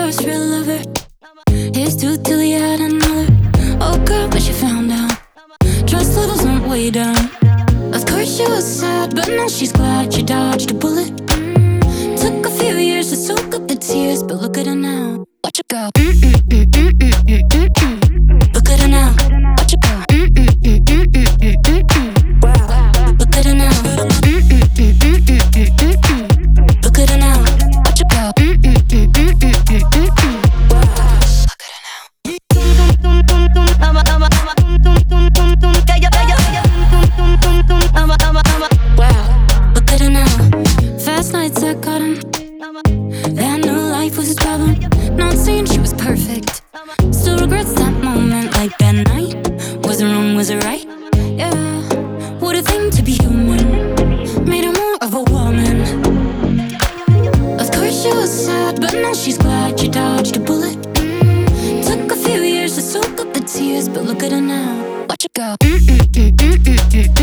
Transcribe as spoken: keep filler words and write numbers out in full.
first real lover. Here's to till he had another. Oh girl, but she found out trust levels went way down. Of course she was sad, but now she's glad she dodged a bullet. Mm. Took a few years to soak up the tears, but look at her now. Watch her go. Mm -mm -mm -mm -mm -mm -mm. Look at her now. Watch her go. Mm -mm -mm -mm -mm -mm -mm. Wow. Look at her now. Mm -mm -mm -mm -mm -mm -mm. Look at her now. Watch her go. Mm -mm -mm -mm -mm -mm -mm. Wow. Look at her now. Wow. Look at her now. Fast nights I caught him. That knew life was his problem. Not saying she was perfect. Still regrets that moment, like that night. Was it wrong, was it right? Yeah. What a thing to be human. Made her more of a woman. Of course she was sad, but now she's glad she dodged a bullet. Mm. Took a few years to soak up the tears, but look at her now. Watch her go. Mm -mm -mm -mm -mm -mm.